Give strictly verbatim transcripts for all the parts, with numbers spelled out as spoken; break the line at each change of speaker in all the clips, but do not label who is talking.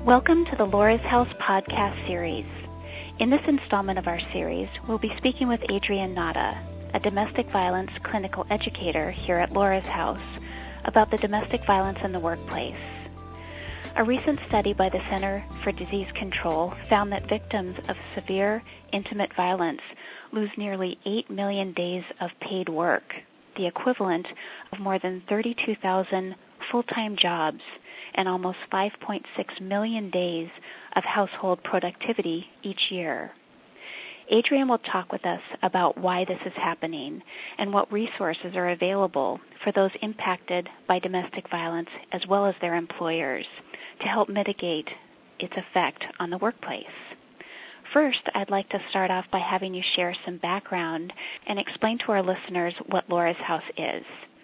Welcome to the Laura's House podcast series. In this installment of our series, we'll be speaking with Adrienne Nada, a domestic violence clinical educator here at Laura's House, about the domestic violence in the workplace. A recent study by the Center for Disease Control found that victims of severe intimate violence lose nearly eight million days of paid work, the equivalent of more than thirty-two thousand full-time jobs and almost five point six million days of household productivity each year. Adrienne will talk with us about why this is happening and what resources are available for those impacted by domestic violence as well as their employers to help mitigate its effect on the workplace. First, I'd like to start off by having you share some background and explain to our listeners what Laura's House is.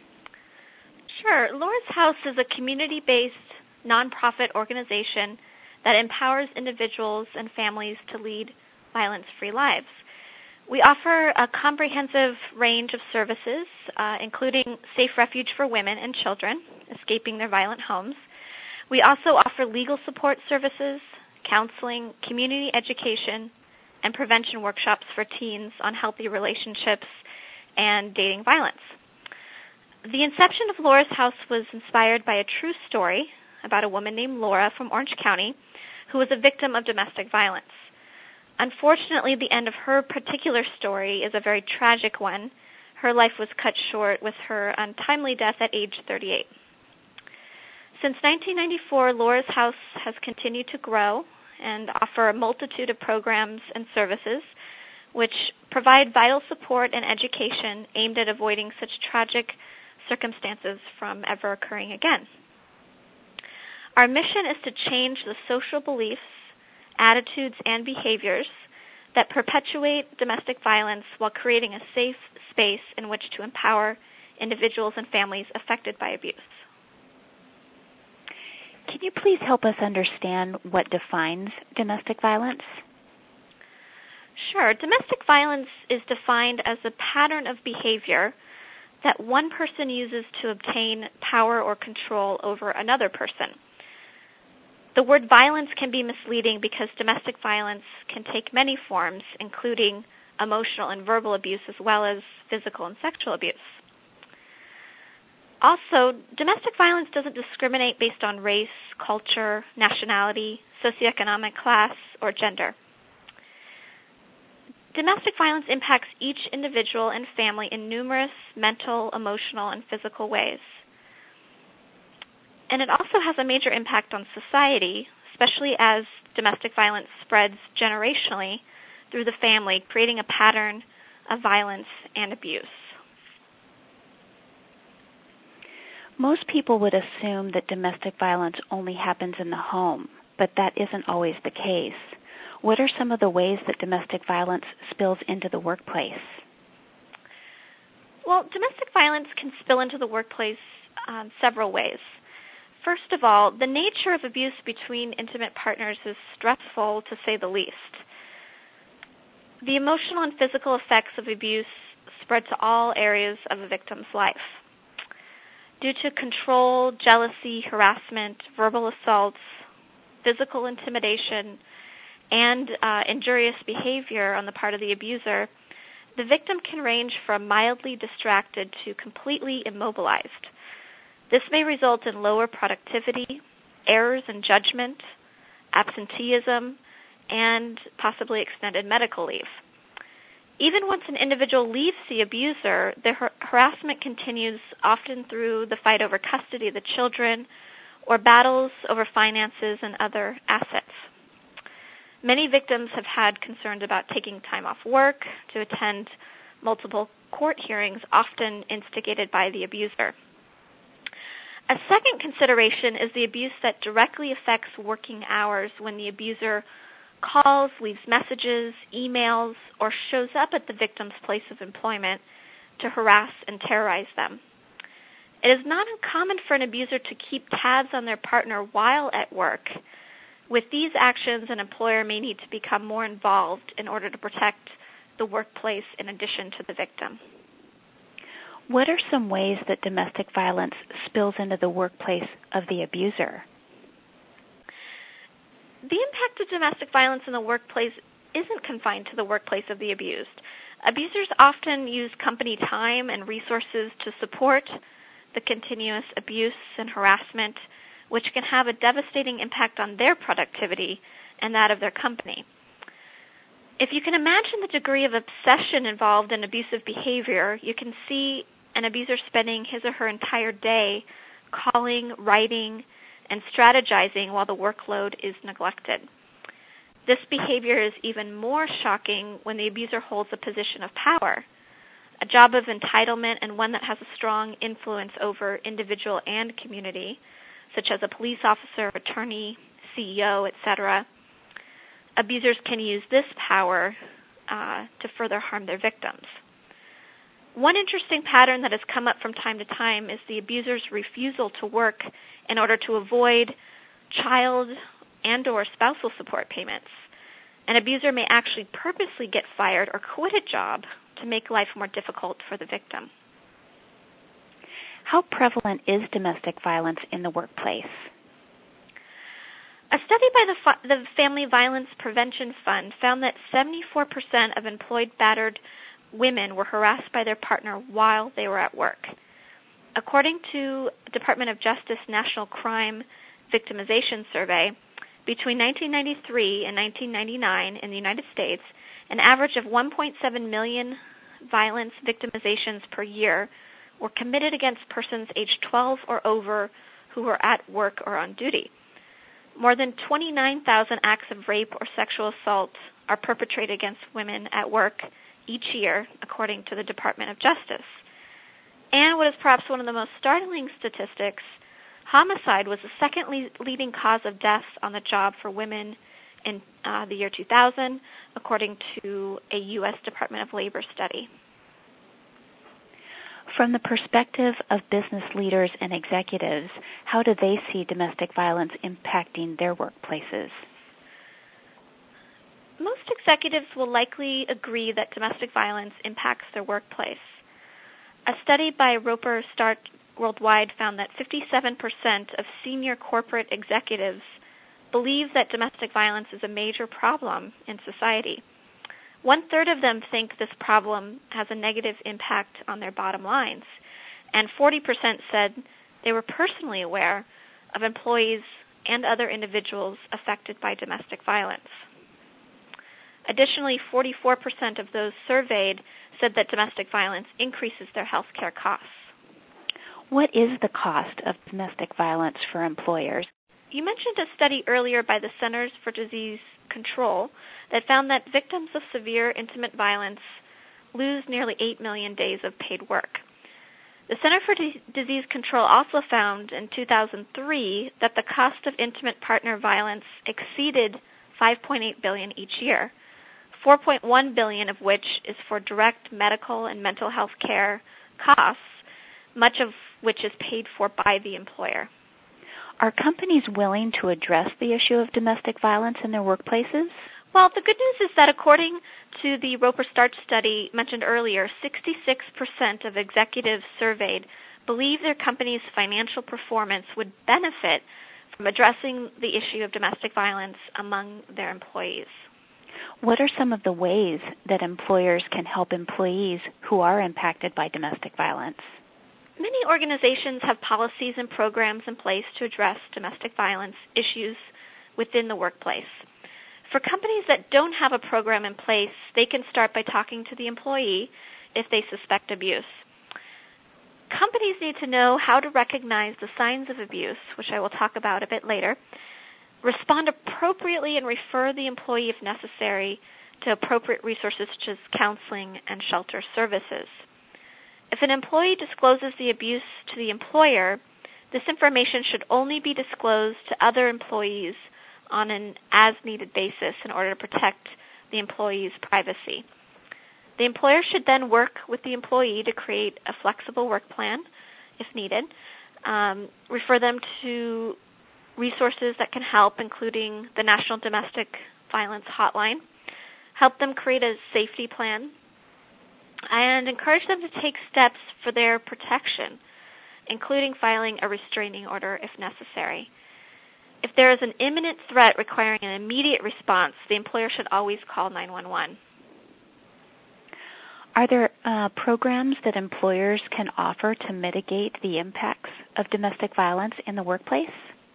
Sure. Laura's House is a community-based nonprofit organization that empowers individuals and families to lead violence-free lives. We offer a comprehensive range of services, uh, including safe refuge for women and children escaping their violent homes. We also offer legal support services, counseling, community education, and prevention workshops for teens on healthy relationships and dating violence. The inception of Laura's House was inspired by a true story about a woman named Laura from Orange County who was a victim of domestic violence. Unfortunately, the end of her particular story is a very tragic one. Her life was cut short with her untimely death at age thirty-eight. Since nineteen ninety-four, Laura's House has continued to grow and offer a multitude of programs and services which provide vital support and education aimed at avoiding such tragic circumstances from ever occurring again. Our mission is to change the social beliefs, attitudes, and behaviors that perpetuate domestic violence while creating a safe space in which to empower individuals and families affected by abuse.
Can you please help us understand what defines domestic violence?
Sure. Domestic violence is defined as a pattern of behavior that one person uses to obtain power or control over another person. The word violence can be misleading because domestic violence can take many forms, including emotional and verbal abuse as well as physical and sexual abuse. Also, domestic violence doesn't discriminate based on race, culture, nationality, socioeconomic class, or gender. Domestic violence impacts each individual and family in numerous mental, emotional, and physical ways. And it also has a major impact on society, especially as domestic violence spreads generationally through the family, creating a pattern of violence and abuse.
Most people would assume that domestic violence only happens in the home, but that isn't always the case. What are some of the ways that domestic violence spills into the workplace?
Well, domestic violence can spill into the workplace um, several ways. First of all, the nature of abuse between intimate partners is stressful, to say the least. The emotional and physical effects of abuse spread to all areas of a victim's life. Due to control, jealousy, harassment, verbal assaults, physical intimidation, and uh, injurious behavior on the part of the abuser, the victim can range from mildly distracted to completely immobilized. This may result in lower productivity, errors in judgment, absenteeism, and possibly extended medical leave. Even once an individual leaves the abuser, the har- harassment continues often through the fight over custody of the children or battles over finances and other assets. Many victims have had concerns about taking time off work to attend multiple court hearings, often instigated by the abuser. A second consideration is the abuse that directly affects working hours when the abuser calls, leaves messages, emails, or shows up at the victim's place of employment to harass and terrorize them. It is not uncommon for an abuser to keep tabs on their partner while at work. With these actions, an employer may need to become more involved in order to protect the workplace in addition to the victim.
What are some ways that domestic violence spills into the workplace of the abuser?
The impact of domestic violence in the workplace isn't confined to the workplace of the abused. Abusers often use company time and resources to support the continuous abuse and harassment, which can have a devastating impact on their productivity and that of their company. If you can imagine the degree of obsession involved in abusive behavior, you can see an abuser spending his or her entire day calling, writing, and strategizing while the workload is neglected. This behavior is even more shocking when the abuser holds a position of power, a job of entitlement, and one that has a strong influence over individual and community, such as a police officer, attorney, C E O, et cetera. Abusers can use this power uh, to further harm their victims. One interesting pattern that has come up from time to time is the abuser's refusal to work in order to avoid child and or spousal support payments. An abuser may actually purposely get fired or quit a job to make life more difficult for the victim.
How prevalent is domestic violence in the workplace?
A study by the, Fa- the Family Violence Prevention Fund found that seventy-four percent of employed battered women were harassed by their partner while they were at work. According to Department of Justice National Crime Victimization Survey, between nineteen ninety-three and nineteen ninety-nine in the United States, an average of one point seven million violence victimizations per year were committed against persons aged twelve or over who were at work or on duty. More than twenty-nine thousand acts of rape or sexual assault are perpetrated against women at work each year, according to the Department of Justice. And what is perhaps one of the most startling statistics, homicide was the second le- leading cause of deaths on the job for women in uh, the year two thousand, according to a U S Department of Labor study.
From the perspective of business leaders and executives, how do they see domestic violence impacting their workplaces?
Most executives will likely agree that domestic violence impacts their workplace. A study by Roper Start Worldwide found that fifty-seven percent of senior corporate executives believe that domestic violence is a major problem in society. One-third of them think this problem has a negative impact on their bottom lines, and forty percent said they were personally aware of employees and other individuals affected by domestic violence. Additionally, forty-four percent of those surveyed said that domestic violence increases their health care costs.
What is the cost of domestic violence for employers?
You mentioned a study earlier by the Centers for Disease Control that found that victims of severe intimate violence lose nearly eight million days of paid work. The Center for D- Disease Control also found in two thousand three that the cost of intimate partner violence exceeded five point eight billion dollars each year, four point one billion dollars of which is for direct medical and mental health care costs, much of which is paid for by the employer.
Are companies willing to address the issue of domestic violence in their workplaces?
Well, the good news is that according to the Roper Start study mentioned earlier, sixty-six percent of executives surveyed believe their company's financial performance would benefit from addressing the issue of domestic violence among their employees.
What are some of the ways that employers can help employees who are impacted by domestic violence?
Many organizations have policies and programs in place to address domestic violence issues within the workplace. For companies that don't have a program in place, they can start by talking to the employee if they suspect abuse. Companies need to know how to recognize the signs of abuse, which I will talk about a bit later, respond appropriately and refer the employee, if necessary, to appropriate resources such as counseling and shelter services. If an employee discloses the abuse to the employer, this information should only be disclosed to other employees on an as-needed basis in order to protect the employee's privacy. The employer should then work with the employee to create a flexible work plan, if needed, um, refer them to resources that can help, including the National Domestic Violence Hotline, help them create a safety plan, and encourage them to take steps for their protection, including filing a restraining order if necessary. If there is an imminent threat requiring an immediate response, the employer should always call nine one one.
Are there uh, programs that employers can offer to mitigate the impacts of domestic violence in the workplace?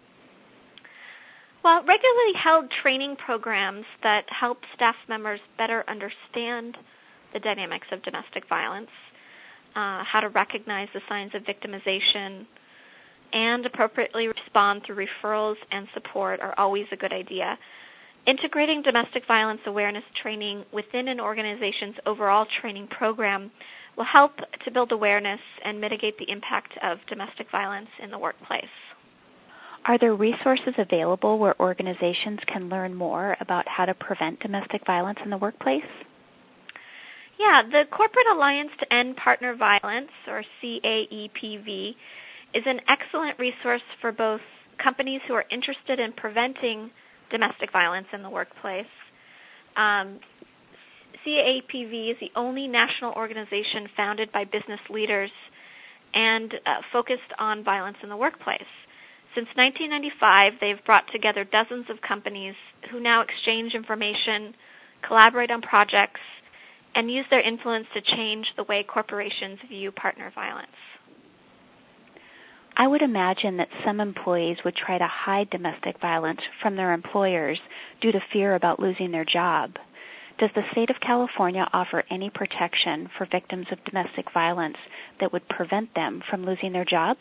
Well, regularly held training programs that help staff members better understand the dynamics of domestic violence, uh, how to recognize the signs of victimization, and appropriately respond through referrals and support are always a good idea. Integrating domestic violence awareness training within an organization's overall training program will help to build awareness and mitigate the impact of domestic violence in the workplace.
Are there resources available where organizations can learn more about how to prevent domestic violence in the workplace?
Yeah, the Corporate Alliance to End Partner Violence, or C A E P V, is an excellent resource for both companies who are interested in preventing domestic violence in the workplace. Um, C A E P V is the only national organization founded by business leaders and uh, focused on violence in the workplace. Since nineteen ninety-five, they've brought together dozens of companies who now exchange information, collaborate on projects, and use their influence to change the way corporations view partner violence.
I would imagine that some employees would try to hide domestic violence from their employers due to fear about losing their job. Does the state of California offer any protection for victims of domestic violence that would prevent them from losing their jobs?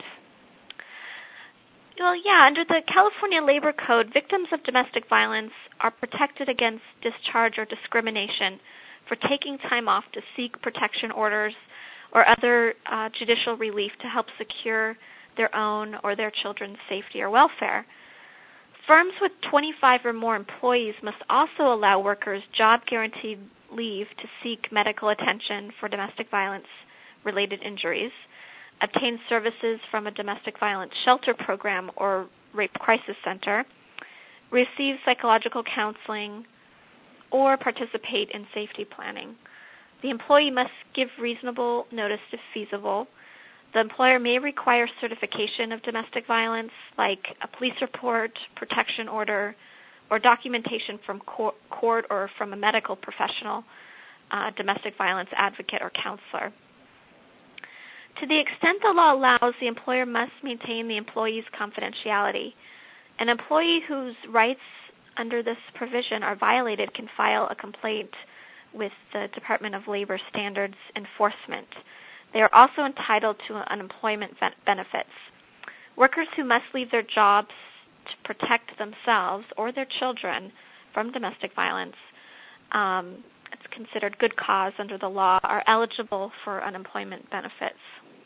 Well, yeah, under the California Labor Code, victims of domestic violence are protected against discharge or discrimination for taking time off to seek protection orders or other uh, judicial relief to help secure their own or their children's safety or welfare. Firms with twenty-five or more employees must also allow workers job-guaranteed leave to seek medical attention for domestic violence-related injuries, obtain services from a domestic violence shelter program or rape crisis center, receive psychological counseling, or participate in safety planning. The employee must give reasonable notice if feasible. The employer may require certification of domestic violence, like a police report, protection order, or documentation from court or from a medical professional, uh, domestic violence advocate or counselor. To the extent the law allows, the employer must maintain the employee's confidentiality. An employee whose rights under this provision are violated can file a complaint with the Department of Labor Standards Enforcement. They are also entitled to unemployment benefits. Workers who must leave their jobs to protect themselves or their children from domestic violence, um, it's considered good cause under the law, are eligible for unemployment benefits.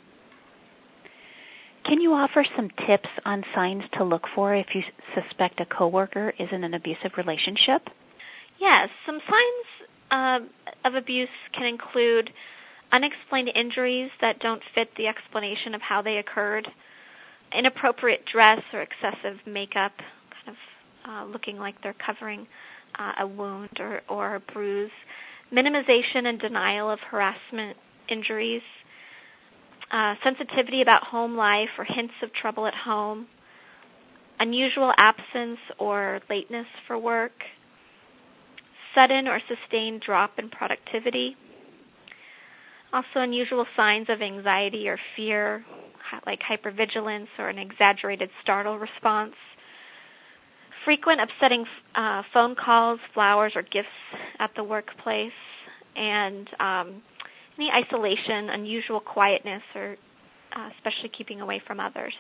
Can you offer some tips on signs to look for if you suspect a coworker is in an abusive relationship?
Yes, some signs uh, of abuse can include unexplained injuries that don't fit the explanation of how they occurred, inappropriate dress or excessive makeup, kind of uh, looking like they're covering uh, a wound or, or a bruise, minimization and denial of harassment injuries, uh, sensitivity about home life or hints of trouble at home, unusual absence or lateness for work, sudden or sustained drop in productivity, also unusual signs of anxiety or fear, like hypervigilance or an exaggerated startle response, frequent upsetting uh, phone calls, flowers, or gifts at the workplace, and um, any isolation, unusual quietness, or uh, especially keeping away from others.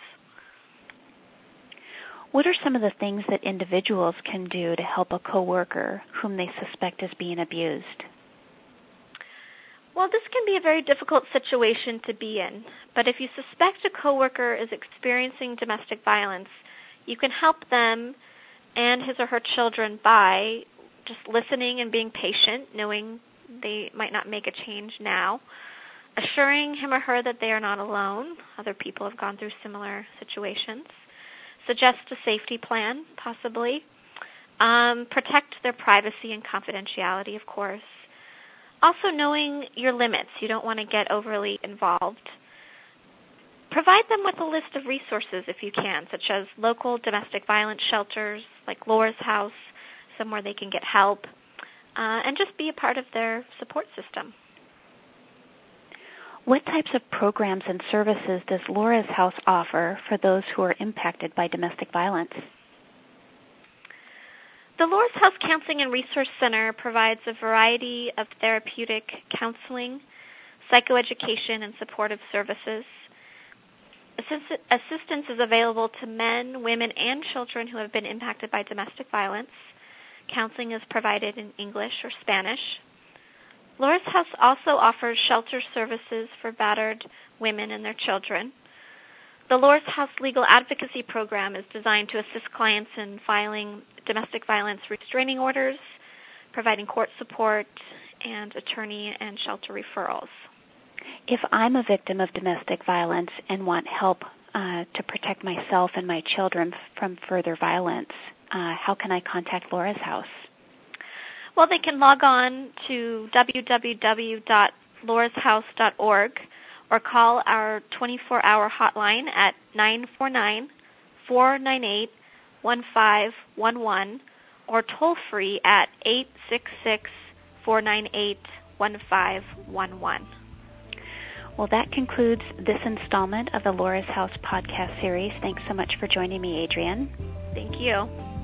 What are some of the things that individuals can do to help a coworker whom they suspect is being abused?
Well, this can be a very difficult situation to be in, but if you suspect a coworker is experiencing domestic violence, you can help them and his or her children by just listening and being patient, knowing they might not make a change now, assuring him or her that they are not alone. Other people have gone through similar situations. Suggest a safety plan, possibly. Um, protect their privacy and confidentiality, of course. Also knowing your limits. You don't want to get overly involved. Provide them with a list of resources if you can, such as local domestic violence shelters like Laura's House, somewhere they can get help, uh, and just be a part of their support system.
What types of programs and services does Laura's House offer for those who are impacted by domestic violence?
The Laura's House Counseling and Resource Center provides a variety of therapeutic counseling, psychoeducation, and supportive services. Assist- assistance is available to men, women, and children who have been impacted by domestic violence. Counseling is provided in English or Spanish. Laura's House also offers shelter services for battered women and their children. The Laura's House Legal Advocacy Program is designed to assist clients in filing domestic violence restraining orders, providing court support, and attorney and shelter referrals.
If I'm a victim of domestic violence and want help uh, to protect myself and my children from further violence, uh, how can I contact Laura's House?
Well, they can log on to w w w dot laura's house dot org or call our twenty-four hour hotline at nine four nine, four nine eight, one five one one or toll free at eight six six, four nine eight, one five one one.
Well, that concludes this installment of the Laura's House podcast series. Thanks so much for joining me, Adrienne.
Thank you.